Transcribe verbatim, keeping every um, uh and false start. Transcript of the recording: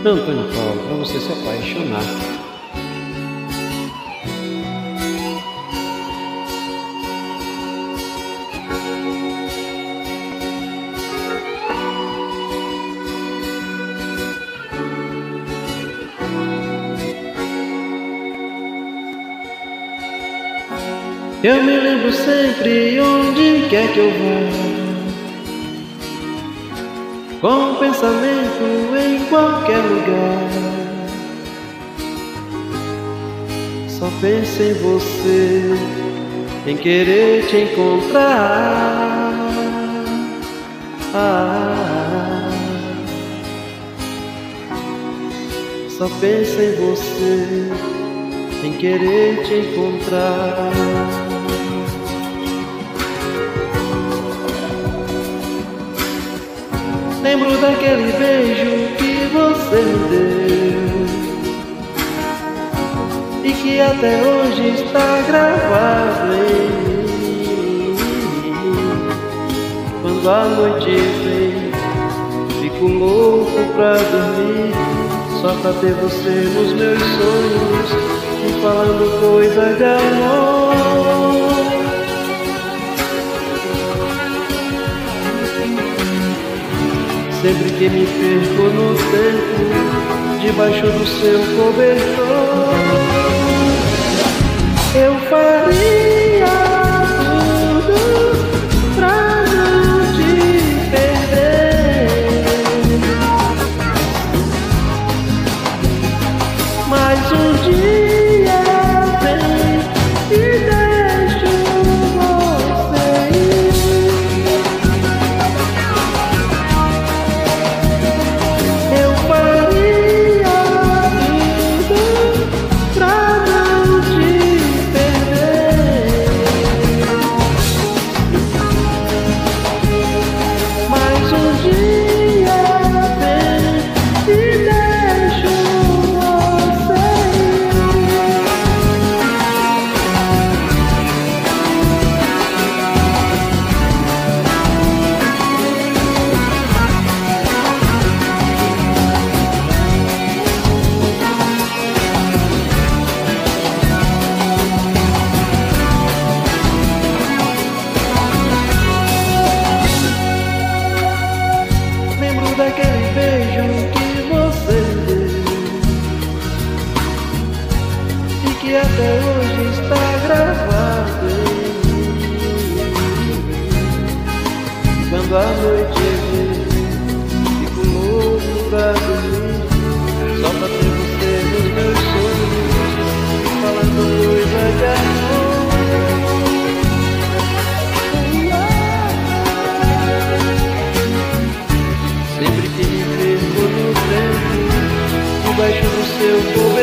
Antônio Paulo, para você se apaixonar. Eu me lembro sempre onde quer que eu vá, com pensamento em qualquer lugar. Só penso em você, em querer te encontrar. Ah, só penso em você, em querer te encontrar. Lembro daquele beijo que você me deu e que até hoje está gravado em mim. Quando a noite vem, fico louco pra dormir, só pra ter você nos meus sonhos e falando coisas de amor. Sempre que me perco no tempo, debaixo do seu cobertor, eu faria tudo pra não te perder. Mas um dia vem e deixo você ir. Eu faria tudo pra não te perder. Mas um dia vem e deixo você ir. Lembro daquele beijo que você deu e que até hoje está gravado em mim. Quando a noite vem, fico louco pra dormir, só pra ter você nos meus sonhos, falando coisa de amor. Sempre que me perco no tempo, debaixo do seu corpo,